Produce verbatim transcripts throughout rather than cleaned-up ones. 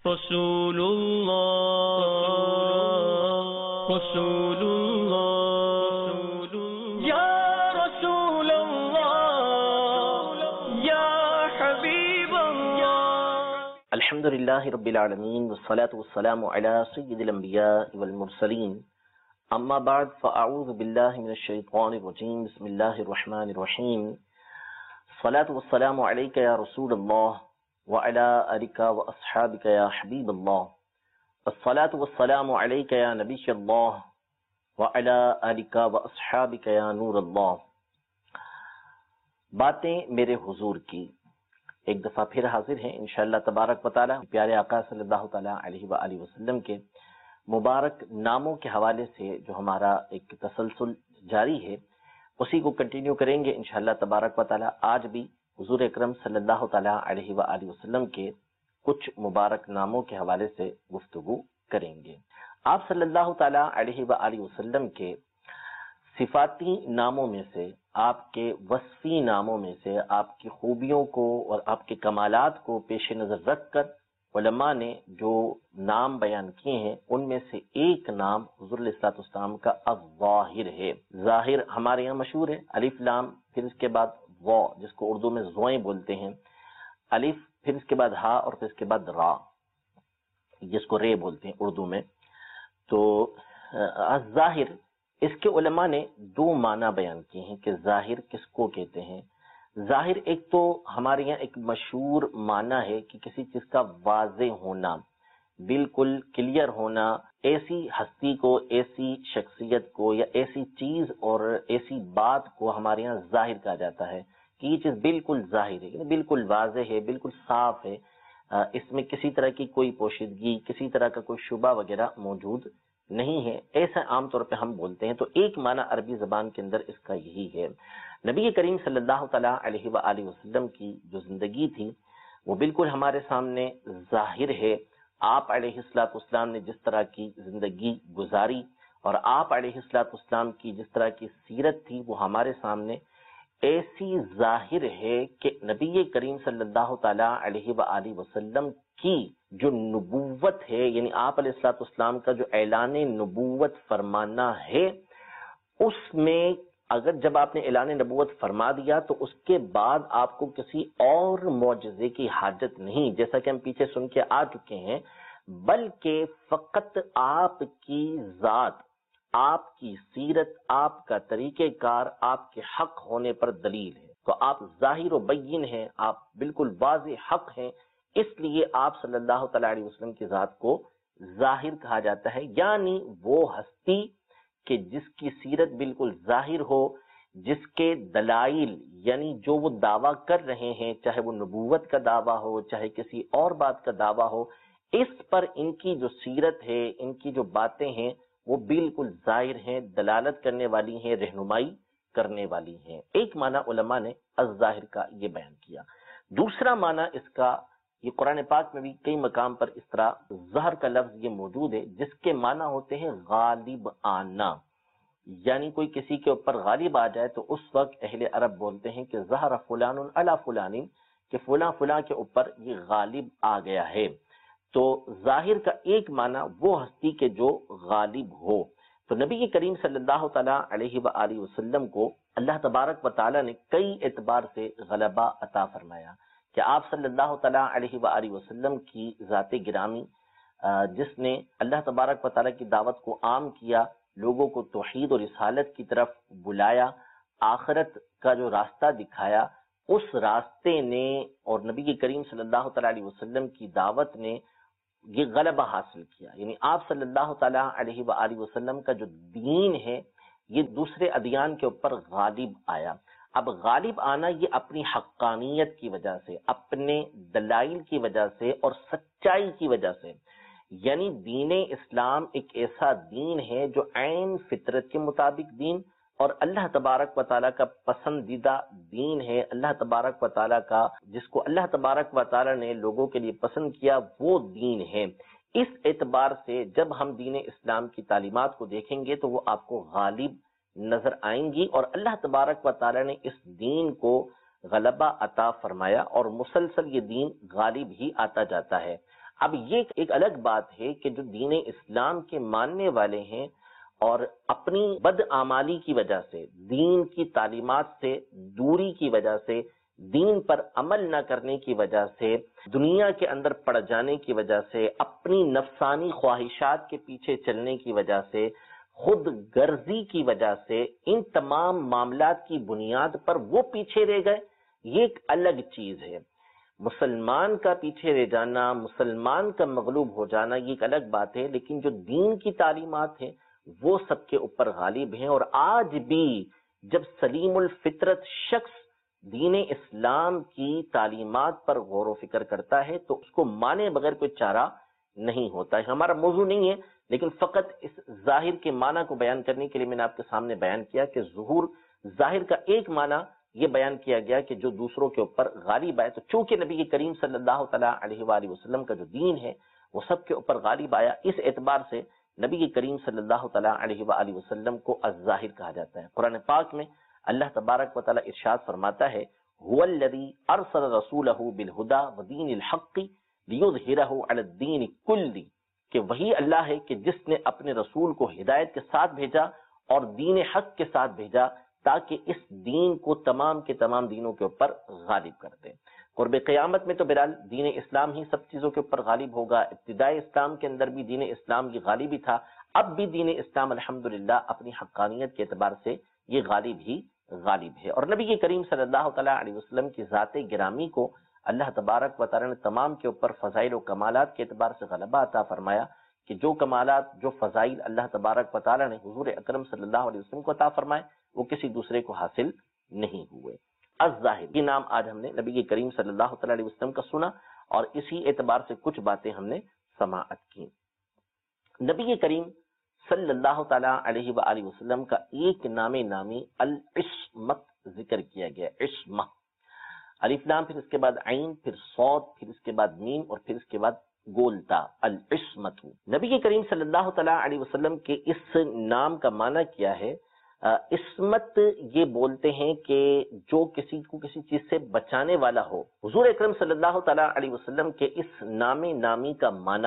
رسول اللہ رسول اللہ یا رسول اللہ یا حبیب اللہ۔ الحمد للہ رب العالمین والصلاة والسلام علی سید الانبیاء والمرسلین، اما بعد فاعوذ باللہ من الشیطان الرجیم، بسم اللہ الرحمن الرحیم۔ الصلاة والسلام علیک یا رسول اللہ وعلى آلك وأصحابك يا حبيب الله، الصلاة والسلام عليك يا نبي الله وعلى آلك وأصحابك يا نور الله۔ باتیں میرے حضور کی ایک دفعہ پھر حاضر ہیں انشاءاللہ تبارک و تعالی پیارے آقا صلی اللہ تعالی علیہ وآلہ وسلم کے مبارک ناموں کے حوالے سے جو ہمارا ایک تسلسل جاری ہے اسی کو کنٹینیو کریں گے انشاءاللہ تبارک و تعالی۔ آج بھی حضور اکرم صلی اللہ تعالیٰ علیہ وآلہ وسلم کے کچھ مبارک ناموں کے حوالے سے گفتگو کریں گے۔ آپ صلی اللہ تعالیٰ علیہ وآلہ وسلم کے صفاتی ناموں میں سے، آپ کے وصفی ناموں میں سے، آپ کی خوبیوں کو اور آپ کے کمالات کو پیش نظر رکھ کر علماء نے جو نام بیان کیے ہیں ان میں سے ایک نام حضور علیہ السلام کا الظاہر ہے۔ ظاہر ہمارے یہاں مشہور ہے، الف لام پھر اس کے بعد وہ جس کو اردو میں زوئیں بولتے ہیں، الف پھر اس کے بعد ہا اور پھر اس کے بعد را جس کو رے بولتے ہیں اردو میں۔ تو ظاہر اس کے علماء نے دو معنی بیان کیے ہیں کہ ظاہر کس کو کہتے ہیں۔ ظاہر ایک تو ہمارے یہاں ایک مشہور معنی ہے کہ کسی چیز کا واضح ہونا، بالکل کلیئر ہونا، ایسی ہستی کو، ایسی شخصیت کو یا ایسی چیز اور ایسی بات کو ہمارے یہاں ظاہر کہا جاتا ہے کہ یہ چیز بالکل ظاہر ہے، یعنی بالکل واضح ہے، بالکل صاف ہے، اس میں کسی طرح کی کوئی پوشیدگی، کسی طرح کا کوئی شبہ وغیرہ موجود نہیں ہے، ایسا عام طور پہ ہم بولتے ہیں۔ تو ایک معنی عربی زبان کے اندر اس کا یہی ہے۔ نبی کریم صلی اللہ تعالیٰ علیہ وآلہ وسلم کی جو زندگی تھی وہ بالکل ہمارے سامنے ظاہر ہے۔ آپ علیہ السلام نے جس طرح کی زندگی گزاری اور آپ علیہ السلام کی جس طرح کی سیرت تھی وہ ہمارے سامنے ایسی ظاہر ہے کہ نبی کریم صلی اللہ تعالیٰ علیہ وآلہ وسلم کی جو نبوت ہے، یعنی آپ علیہ السلام کا جو اعلان نبوت فرمانا ہے، اس میں اگر جب آپ نے اعلان نبوت فرما دیا تو اس کے بعد آپ کو کسی اور معجزے کی حاجت نہیں، جیسا کہ ہم پیچھے سن کے آ چکے ہیں، بلکہ فقط آپ کی ذات، آپ کی سیرت، آپ کا طریقہ کار آپ کے حق ہونے پر دلیل ہے۔ تو آپ ظاہر و بین ہیں، آپ بالکل واضح حق ہیں، اس لیے آپ صلی اللہ تعالیٰ علیہ وسلم کی ذات کو ظاہر کہا جاتا ہے، یعنی وہ ہستی کہ جس کی سیرت بالکل ظاہر ہو، جس کے دلائل یعنی جو وہ دعویٰ کر رہے ہیں، چاہے وہ نبوت کا دعویٰ ہو، چاہے کسی اور بات کا دعویٰ ہو، اس پر ان کی جو سیرت ہے، ان کی جو باتیں ہیں وہ بالکل ظاہر ہیں، دلالت کرنے والی ہیں، رہنمائی کرنے والی ہیں۔ ایک معنی علماء نے الظاہر کا یہ بیان کیا۔ دوسرا معنی اس کا، یہ قرآن پاک میں بھی کئی مقام پر اس طرح ظہر کا لفظ یہ موجود ہے جس کے معنی ہوتے ہیں غالب آنا، یعنی کوئی کسی کے اوپر غالب آ جائے تو اس وقت اہل عرب بولتے ہیں کہ ظہر فلان علی فلان، کہ فلاں فلاں کے اوپر یہ غالب آ گیا ہے۔ تو ظاہر کا ایک معنی وہ ہستی کے جو غالب ہو۔ تو نبی کریم صلی اللہ تعالیٰ علیہ وآلہ وسلم کو اللہ تبارک و تعالیٰ نے کئی اعتبار سے غلبہ عطا فرمایا کہ آپ صلی اللہ تعالیٰ علیہ وآلہ وسلم کی ذات گرامی جس نے اللہ تبارک و تعالیٰ کی دعوت کو عام کیا، لوگوں کو توحید اور رسالت کی طرف بلایا، آخرت کا جو راستہ دکھایا، اس راستے نے اور نبی کریم صلی اللہ تعالیٰ علیہ وسلم کی دعوت نے یہ غلبہ حاصل کیا، یعنی آپ صلی اللہ تعالیٰ علیہ وآلہ وسلم کا جو دین ہے یہ دوسرے ادیان کے اوپر غالب آیا۔ اب غالب آنا یہ اپنی حقانیت کی وجہ سے، اپنے دلائل کی وجہ سے اور سچائی کی وجہ سے، یعنی دین اسلام ایک ایسا دین ہے جو عین فطرت کے مطابق دین اور اللہ تبارک و تعالیٰ کا پسندیدہ دین ہے، اللہ تبارک و تعالیٰ کا جس کو اللہ تبارک و تعالیٰ نے لوگوں کے لیے پسند کیا وہ دین ہے۔ اس اعتبار سے جب ہم دین اسلام کی تعلیمات کو دیکھیں گے تو وہ آپ کو غالب نظر آئیں گی، اور اللہ تبارک و تعالیٰ نے اس دین کو غلبہ عطا فرمایا اور مسلسل یہ دین غالب ہی آتا جاتا ہے۔ اب یہ ایک الگ بات ہے کہ جو دین اسلام کے ماننے والے ہیں اور اپنی بدعمالی کی وجہ سے، دین کی تعلیمات سے دوری کی وجہ سے، دین پر عمل نہ کرنے کی وجہ سے، دنیا کے اندر پڑ جانے کی وجہ سے، اپنی نفسانی خواہشات کے پیچھے چلنے کی وجہ سے، خود غرضی کی وجہ سے، ان تمام معاملات کی بنیاد پر وہ پیچھے رہ گئے، یہ ایک الگ چیز ہے۔ مسلمان کا پیچھے رہ جانا، مسلمان کا مغلوب ہو جانا، یہ ایک الگ بات ہے، لیکن جو دین کی تعلیمات ہیں وہ سب کے اوپر غالب ہیں۔ اور آج بھی جب سلیم الفطرت شخص دین اسلام کی تعلیمات پر غور و فکر کرتا ہے تو اس کو مانے بغیر کوئی چارہ نہیں ہوتا ہے۔ ہمارا موضوع نہیں ہے، لیکن فقط اس ظاہر کے معنی کو بیان کرنے کے لیے میں نے آپ کے سامنے بیان کیا کہ ظہور ظاہر کا ایک معنی یہ بیان کیا گیا کہ جو دوسروں کے اوپر غالب آئے، تو چونکہ نبی کریم صلی اللہ تعالیٰ علیہ وآلہ وسلم کا جو دین ہے وہ سب کے اوپر غالب آیا، اس اعتبار سے نبی کریم صلی اللہ تعالیٰ علیہ وآلہ وسلم کو الظاہر کہا جاتا ہے۔ قرآن پاک میں اللہ تبارک و تعالیٰ ارشاد فرماتا ہے هو الذی ارسل رسولہ بالہدی ودین الحق لیظہرہ علی الدین کلہ، کہ وہی اللہ ہے کہ جس نے اپنے رسول کو ہدایت کے ساتھ بھیجا اور دین حق کے ساتھ بھیجا تاکہ اس دین کو تمام کے تمام دینوں کے اوپر غالب کر دے۔ قرب قیامت میں تو بہرحال دین اسلام ہی سب چیزوں کے اوپر غالب ہوگا۔ ابتدائی اسلام کے اندر بھی دین اسلام یہ غالب ہی تھا، اب بھی دین اسلام الحمدللہ اپنی حقانیت کے اعتبار سے یہ غالب ہی غالب ہے۔ اور نبی کریم صلی اللہ تعالیٰ علیہ وسلم کی ذات گرامی کو اللہ تبارک و تعالیٰ نے تمام کے اوپر فضائل و کمالات کے اعتبار سے غلبہ عطا فرمایا کہ جو کمالات، جو فضائل اللہ تبارک و تعالیٰ نے حضور اکرم صلی اللہ علیہ وسلم کو عطا فرمائے وہ کسی دوسرے کو حاصل نہیں ہوئے۔ الظاہر، یہ نام آج ہم نے نبی کریم صلی اللہ تعالیٰ علیہ وسلم کا سنا اور اسی اعتبار سے کچھ باتیں ہم نے سماعت کی۔ نبی کریم صلی اللہ تعالیٰ علیہ وآلہ وسلم کا ایک نام نامی العصمت ذکر کیا گیا، عصمہ، الف لام، پھر اس کے بعد عین، پھر صاد، پھر اس کے بعد میم اور پھر اس کے بعد گولتا، العصمت۔ نبی کریم صلی اللہ تعالیٰ علیہ وسلم کے اس نام کا معنی کیا ہے؟ عصمت یہ بولتے ہیں کہ جو کسی کو کسی چیز سے بچانے والا ہو۔ حضور اکرم صلی اللہ تعالیٰ علیہ وسلم کے اس نام نامی کا معنی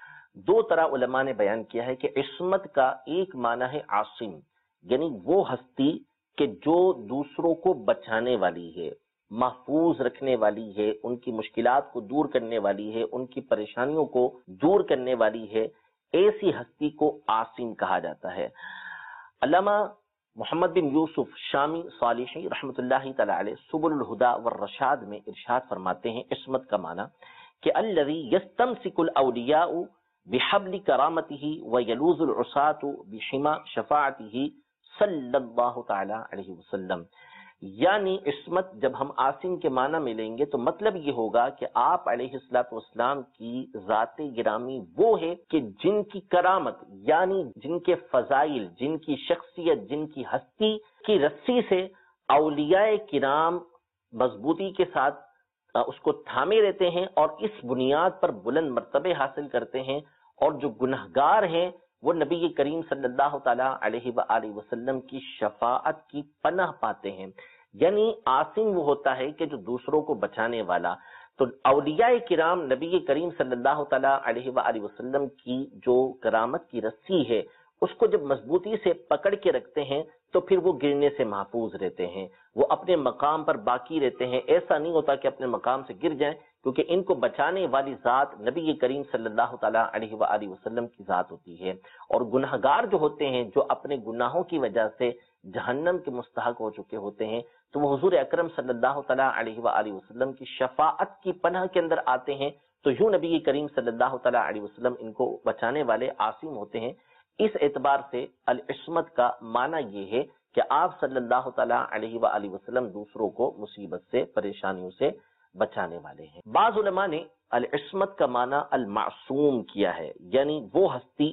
دو طرح علماء نے بیان کیا ہے کہ عصمت کا ایک معنی ہے عاصم، یعنی وہ ہستی کہ جو دوسروں کو بچانے والی ہے، محفوظ رکھنے والی ہے، ان کی مشکلات کو دور کرنے والی ہے، ان کی پریشانیوں کو دور کرنے والی ہے، ایسی ہستی کو عاصم کہا جاتا ہے۔ علامہ محمد بن یوسف شامی صالحی رحمۃ اللہ تعالی علیہ سبل الہدا والرشاد میں ارشاد فرماتے ہیں عصمت کا معنی کہ الذی یستمسک الاولیاء بحبل کرامتہ ویلوذ العصاة بحما شفاعتہ صلی اللہ تعالی علیہ وسلم۔ یعنی عصمت جب ہم عاصم کے معنی میں لیں گے تو مطلب یہ ہوگا کہ آپ علیہ الصلوۃ والسلام کی ذات گرامی وہ ہے کہ جن کی کرامت یعنی جن کے فضائل، جن کی شخصیت، جن کی ہستی کی رسی سے اولیاء کرام مضبوطی کے ساتھ اس کو تھامے رہتے ہیں اور اس بنیاد پر بلند مرتبے حاصل کرتے ہیں، اور جو گنہگار ہیں وہ نبی کریم صلی اللہ تعالیٰ علیہ وآلہ وسلم کی شفاعت کی پناہ پاتے ہیں۔ یعنی عاصم وہ ہوتا ہے کہ جو دوسروں کو بچانے والا۔ تو اولیاء کرام نبی کریم صلی اللہ تعالیٰ علیہ وآلہ وسلم کی جو کرامت کی رسی ہے اس کو جب مضبوطی سے پکڑ کے رکھتے ہیں تو پھر وہ گرنے سے محفوظ رہتے ہیں، وہ اپنے مقام پر باقی رہتے ہیں۔ ایسا نہیں ہوتا کہ اپنے مقام سے گر جائیں، کیونکہ ان کو بچانے والی ذات نبی کریم صلی اللہ تعالیٰ علیہ وآلہ وسلم کی ذات ہوتی ہے۔ اور گنہگار جو ہوتے ہیں، جو اپنے گناہوں کی وجہ سے جہنم کے مستحق ہو چکے ہوتے ہیں، تو وہ حضور اکرم صلی اللہ تعالیٰ علیہ وآلہ وسلم کی شفاعت کی پناہ کے اندر آتے ہیں۔ تو یوں نبی کریم صلی اللہ تعالیٰ علیہ وسلم ان کو بچانے والے عاصم ہوتے ہیں۔ اس اعتبار سے العصمت کا معنی یہ ہے کہ آپ صلی اللہ تعالیٰ علیہ وآلہ وسلم دوسروں کو مصیبت سے، پریشانیوں سے بچانے والے ہیں۔ بعض علماء نے العصمت کا معنی المعصوم کیا ہے، یعنی وہ ہستی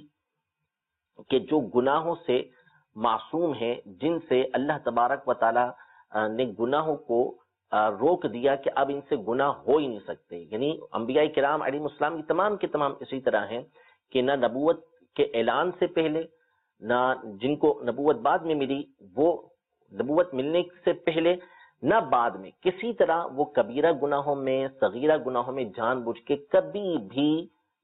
کہ جو گناہوں سے معصوم ہے، جن سے اللہ تبارک و تعالیٰ نے گناہوں کو روک دیا کہ اب ان سے گناہ ہو ہی نہیں سکتے۔ یعنی انبیاء کرام علیہ السلام کی تمام کے تمام اسی طرح ہیں کہ نہ نبوت کے اعلان سے پہلے، نہ جن کو نبوت بعد میں ملی وہ نبوت ملنے سے پہلے، نہ بعد میں، کسی طرح وہ کبیرہ گناہوں میں، صغیرہ گناہوں میں جان بوجھ کے کبھی بھی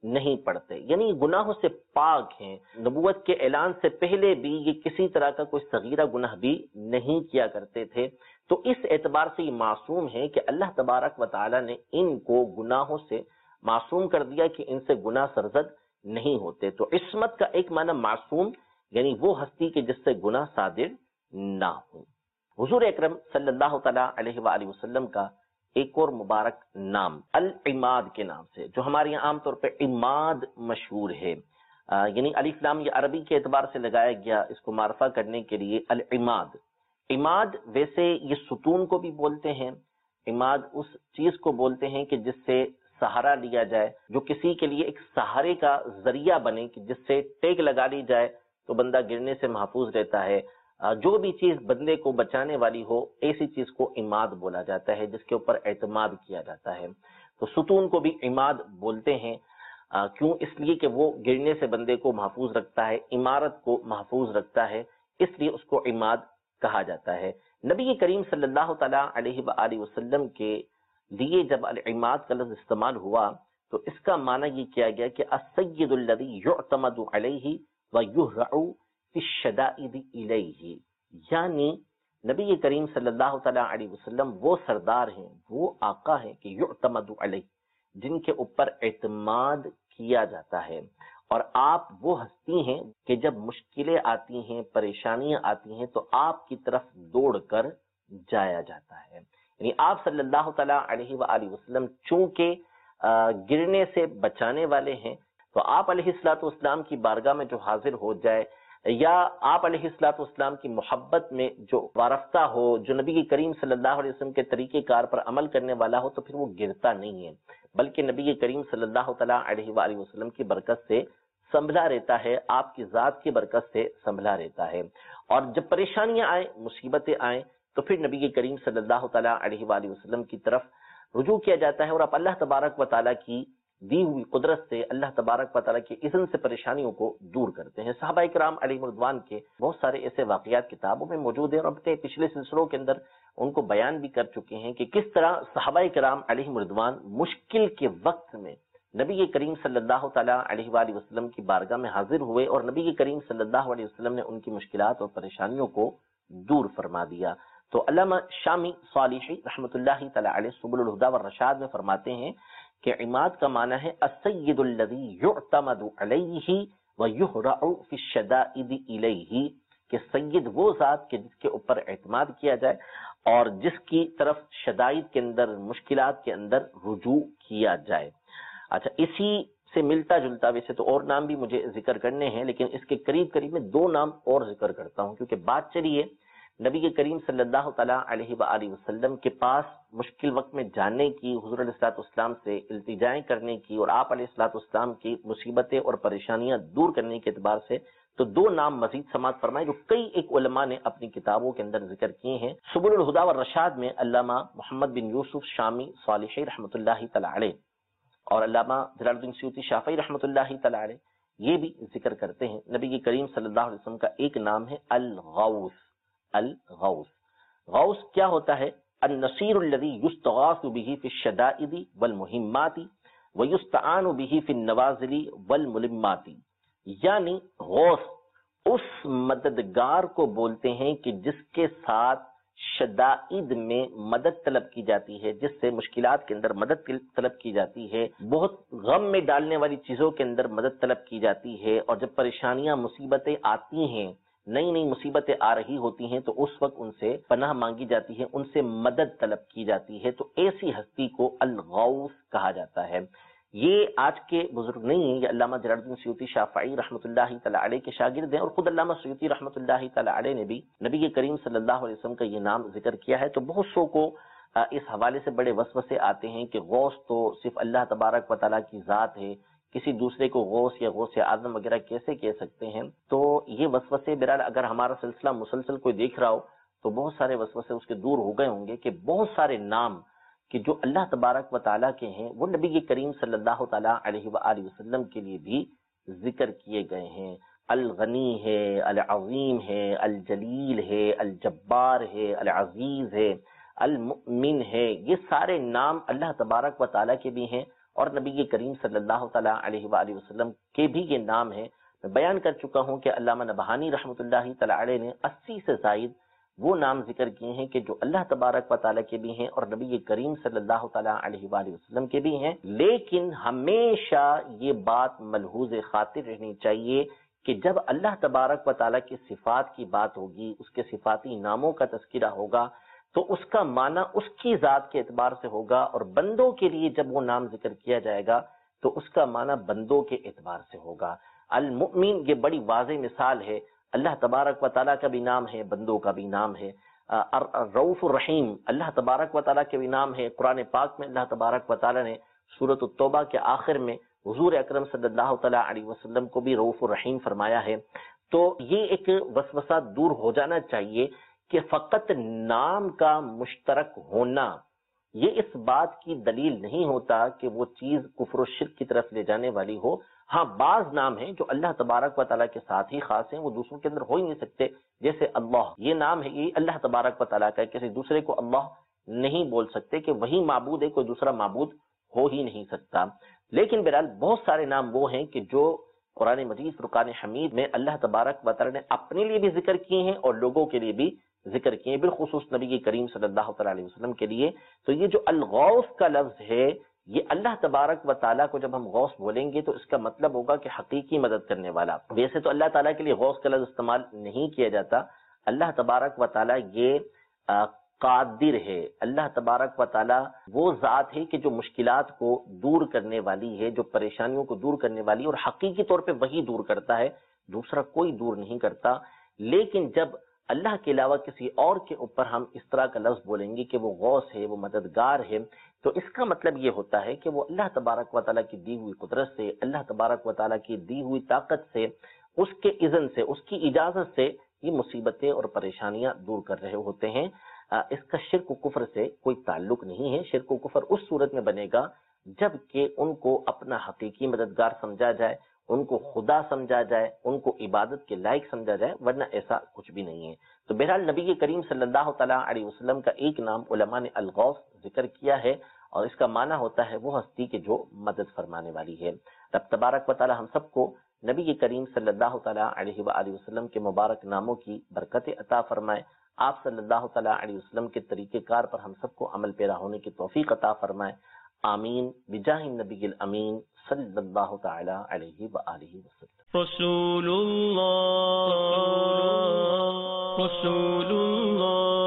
نہیں پڑھتے، یعنی گناہوں سے پاک ہیں، نبوت کے اعلان سے پہلے بھی یہ کسی طرح کا کوئی صغیرہ گناہ بھی نہیں کیا کرتے تھے۔ تو اس اعتبار سے یہ معصوم ہے کہ اللہ تبارک و تعالی نے ان کو گناہوں سے معصوم کر دیا کہ ان سے گناہ سرزد نہیں ہوتے۔ تو عصمت کا ایک معنی معصوم یعنی وہ ہستی کہ جس سے گناہ صادر نہ ہو۔ حضور اکرم صلی اللہ تعالیٰ علیہ وآلہ وسلم کا ایک اور مبارک نام العماد کے نام سے، جو ہمارے یہاں عام طور پہ عماد مشہور ہے، یعنی الف لام یہ عربی کے اعتبار سے لگایا گیا اس کو معرفہ کرنے کے لیے۔ العماد، عماد ویسے یہ ستون کو بھی بولتے ہیں، عماد اس چیز کو بولتے ہیں کہ جس سے سہارا لیا جائے، جو کسی کے لیے ایک سہارے کا ذریعہ بنے، کہ جس سے ٹیک لگا لی جائے تو بندہ گرنے سے محفوظ رہتا ہے۔ جو بھی چیز بندے کو بچانے والی ہو ایسی چیز کو عماد بولا جاتا ہے، جس کے اوپر اعتماد کیا جاتا ہے۔ تو ستون کو بھی عماد بولتے ہیں، کیوں؟ اس لیے کہ وہ گرنے سے بندے کو محفوظ رکھتا ہے، عمارت کو محفوظ رکھتا ہے، اس لیے اس کو عماد کہا جاتا ہے۔ نبی کریم صلی اللہ تعالیٰ علیہ وآلہ وسلم کے لیے جب العماد کا لفظ استعمال ہوا تو اس کا معنی یہ کیا گیا کہ السید الذی یعتمد علیہ ویہرع فی الشدائد الیہ، یعنی نبی کریم صلی اللہ تعالیٰ علیہ وسلم وہ سردار ہیں، وہ آقا ہیں کہ یعتمد علیہ، جن کے اوپر اعتماد کیا جاتا ہے، اور آپ وہ ہستی ہیں کہ جب مشکلیں آتی ہیں، پریشانیاں آتی ہیں تو آپ کی طرف دوڑ کر جایا جاتا ہے۔ یعنی آپ صلی اللہ تعالیٰ علیہ وآلہ وسلم چونکہ گرنے سے بچانے والے ہیں، تو آپ علیہ الصلوۃ والسلام کی بارگاہ میں جو حاضر ہو جائے یا آپ علیہ الصلوۃ والسلام کی محبت میں جو وارفتہ ہو، جو نبی کریم صلی اللہ علیہ وسلم کے طریقہ کار پر عمل کرنے والا ہو، تو پھر وہ گرتا نہیں ہے، بلکہ نبی کریم صلی اللہ تعالیٰ علیہ وآلہ وسلم کی برکت سے سنبھلا رہتا ہے، آپ کی ذات کی برکت سے سنبھلا رہتا ہے۔ اور جب پریشانیاں آئیں، مصیبتیں آئیں، تو پھر نبی کریم صلی اللہ تعالیٰ علیہ وآلہ وسلم کی طرف رجوع کیا جاتا ہے، اور آپ اللہ تبارک و تعالیٰ کی دی ہوئی قدرت سے، اللہ تبارک و تعالیٰ کے اذن سے پریشانیوں کو دور کرتے ہیں۔ صحابہ کرام علیہ رضوان کے بہت سارے ایسے واقعات کتابوں میں موجود ہیں، اور اپنے پچھلے سلسلوں کے اندر ان کو بیان بھی کر چکے ہیں کہ کس طرح صحابہ کرام علیہ رضوان مشکل کے وقت میں نبی کریم صلی اللہ تعالیٰ علیہ وآلہ وسلم کی بارگاہ میں حاضر ہوئے، اور نبی کریم صلی اللہ علیہ وسلم نے ان کی مشکلات اور پریشانیوں کو دور فرما دیا۔ تو علامہ شامی صالحی رحمۃ اللہ تعالیٰ علیہ سبل الہدی والرشاد میں فرماتے ہیں کہ عماد کا معنی ہے السید الذی یعتمد علیہ ویہرع فی الشدائد الیہ، کہ سید وہ ذات کے جس کے اوپر اعتماد کیا جائے اور جس کی طرف شدائد کے اندر، مشکلات کے اندر رجوع کیا جائے۔ اچھا، اسی سے ملتا جلتا ویسے تو اور نام بھی مجھے ذکر کرنے ہیں، لیکن اس کے قریب قریب میں دو نام اور ذکر کرتا ہوں، کیونکہ بات چلی ہے نبی کریم صلی اللہ تعالیٰ علیہ وآلہ وسلم کے پاس مشکل وقت میں جانے کی، حضور علیہ الصلوۃ والسلام سے التجائیں کرنے کی، اور آپ علیہ الصلوۃ والسلام کی مصیبتیں اور پریشانیاں دور کرنے کے اعتبار سے تو دو نام مزید سماعت فرمائے، جو کئی ایک علماء نے اپنی کتابوں کے اندر ذکر کیے ہیں۔ سبل الہدی والرشاد میں علامہ محمد بن یوسف شامی صالحی رحمۃ اللہ تعالیٰ علیہ اور علامہ جلال الدین سیوطی شافعی رحمۃ اللہ تعالیٰ علیہ یہ بھی ذکر کرتے ہیں نبی کریم صلی اللہ علیہ وسلم کا ایک نام ہے الغوث۔ الغوث، غوث کیا ہوتا ہے؟ النصیر الذی یستغاث به فی الشدائد والمہمات ویستعان به فی النوازل والملمات، یعنی غوث اس مددگار کو بولتے ہیں کہ جس کے ساتھ شدائد میں مدد طلب کی جاتی ہے، جس سے مشکلات کے اندر مدد طلب کی جاتی ہے، بہت غم میں ڈالنے والی چیزوں کے اندر مدد طلب کی جاتی ہے، اور جب پریشانیاں مصیبتیں آتی ہیں، نئی نئی مصیبتیں آ رہی ہوتی ہیں، تو اس وقت ان سے پناہ مانگی جاتی ہے، ان سے مدد طلب کی جاتی ہے، تو ایسی ہستی کو الغوث کہا جاتا ہے۔ یہ آج کے بزرگ نہیں ہیں، یہ علامہ جلال الدین سیوطی شافعی رحمۃ اللہ تعالیٰ علیہ کے شاگرد ہیں، اور خود علامہ سیوطی رحمۃ اللہ تعالیٰ علیہ نے بھی نبی کریم صلی اللہ علیہ وسلم کا یہ نام ذکر کیا ہے۔ تو بہت سو کو اس حوالے سے بڑے وسوسے آتے ہیں کہ غوث تو صرف اللہ تبارک و تعالیٰ کی ذات ہے، کسی دوسرے کو غوث یا غوث اعظم وغیرہ کیسے کہہ سکتے ہیں؟ تو یہ وسوسے بہرحال اگر ہمارا سلسلہ مسلسل کوئی دیکھ رہا ہو تو بہت سارے وسوسے اس کے دور ہو گئے ہوں گے کہ بہت سارے نام کہ جو اللہ تبارک و تعالیٰ کے ہیں وہ نبی کریم صلی اللہ تعالیٰ علیہ وآلہ وسلم کے لیے بھی ذکر کیے گئے ہیں۔ الغنی ہے، العظیم ہے، الجلیل ہے، الجبار ہے، العزیز ہے، المؤمن ہے، یہ سارے نام اللہ تبارک و تعالیٰ کے بھی ہیں اور نبی کریم صلی اللہ تعالیٰ علیہ وآلہ وسلم کے بھی یہ نام ہیں۔ میں بیان کر چکا ہوں کہ علامہ نبہانی رحمۃ اللہ تعالیٰ علیہ نے اسی سے زائد وہ نام ذکر کیے ہیں کہ جو اللہ تبارک و تعالیٰ کے بھی ہیں اور نبی کریم صلی اللہ تعالیٰ علیہ وآلہ وسلم کے بھی ہیں، لیکن ہمیشہ یہ بات ملحوظ خاطر رہنی چاہیے کہ جب اللہ تبارک و تعالیٰ کی صفات کی بات ہوگی، اس کے صفاتی ناموں کا تذکرہ ہوگا، تو اس کا معنی اس کی ذات کے اعتبار سے ہوگا، اور بندوں کے لیے جب وہ نام ذکر کیا جائے گا تو اس کا معنی بندوں کے اعتبار سے ہوگا۔ المؤمن یہ بڑی واضح مثال ہے، اللہ تبارک و تعالیٰ کا بھی نام ہے، بندوں کا بھی نام ہے۔ الرؤوف الرحیم اللہ تبارک و تعالیٰ کے بھی نام ہے۔ قرآن پاک میں اللہ تبارک و تعالیٰ نے سورۃ التوبہ کے آخر میں حضور اکرم صلی اللہ تعالیٰ علیہ وسلم کو بھی رؤوف الرحیم فرمایا ہے۔ تو یہ ایک وسوسہ دور ہو جانا چاہیے کہ فقط نام کا مشترک ہونا یہ اس بات کی دلیل نہیں ہوتا کہ وہ چیز کفر و شرک کی طرف لے جانے والی ہو۔ ہاں بعض نام ہیں جو اللہ تبارک و تعالیٰ کے ساتھ ہی خاص ہیں، وہ دوسروں کے اندر ہو ہی نہیں سکتے، جیسے اللہ، یہ نام ہے، یہ اللہ تبارک و تعالیٰ کا ہے، کسی دوسرے کو اللہ نہیں بول سکتے کہ وہی معبود ہے، کوئی دوسرا معبود ہو ہی نہیں سکتا۔ لیکن بہرحال بہت سارے نام وہ ہیں کہ جو قرآن مجید فرقان حمید میں اللہ تبارک و تعالیٰ نے اپنے لیے بھی ذکر کیے ہیں اور لوگوں کے لیے بھی ذکر کیے ہیں، بالخصوص نبی کریم صلی اللہ تعالیٰ علیہ وسلم کے لیے۔ تو یہ جو الغوث کا لفظ ہے، یہ اللہ تبارک و تعالیٰ کو جب ہم غوث بولیں گے تو اس کا مطلب ہوگا کہ حقیقی مدد کرنے والا۔ ویسے تو اللہ تعالیٰ کے لیے غوث کا لفظ استعمال نہیں کیا جاتا، اللہ تبارک و تعالیٰ یہ قادر ہے، اللہ تبارک و تعالیٰ وہ ذات ہے کہ جو مشکلات کو دور کرنے والی ہے، جو پریشانیوں کو دور کرنے والی، اور حقیقی طور پہ وہی دور کرتا ہے، دوسرا کوئی دور نہیں کرتا۔ لیکن جب اللہ کے علاوہ کسی اور کے اوپر ہم اس طرح کا لفظ بولیں گے کہ وہ غوث ہے، وہ مددگار ہے، تو اس کا مطلب یہ ہوتا ہے کہ وہ اللہ تبارک و تعالیٰ کی دی ہوئی قدرت سے، اللہ تبارک و تعالیٰ کی دی ہوئی طاقت سے، اس کے اذن سے، اس کی اجازت سے یہ مصیبتیں اور پریشانیاں دور کر رہے ہوتے ہیں۔ اس کا شرک و کفر سے کوئی تعلق نہیں ہے۔ شرک و کفر اس صورت میں بنے گا جب کہ ان کو اپنا حقیقی مددگار سمجھا جائے، ان کو خدا سمجھا جائے، ان کو عبادت کے لائق سمجھا جائے، ورنہ ایسا کچھ بھی نہیں ہے۔ تو بہرحال نبی کریم صلی اللہ تعالیٰ علیہ وسلم کا ایک نام علماء نے الغوث ذکر کیا ہے، اور اس کا معنی ہوتا ہے وہ ہستی کے جو مدد فرمانے والی ہے۔ رب تبارک و تعالیٰ ہم سب کو نبی کریم صلی اللہ تعالیٰ علیہ وآلہ وسلم کے مبارک ناموں کی برکت عطا فرمائے، آپ صلی اللہ تعالیٰ علیہ وسلم کے طریقہ کار پر ہم سب کو عمل پیرا ہونے کی توفیق عطا فرمائے، آمین بجاہ النبی الامین صلی اللہ تعالیٰ علیہ وآلہ وسلم۔ رسول اللہ رسول اللہ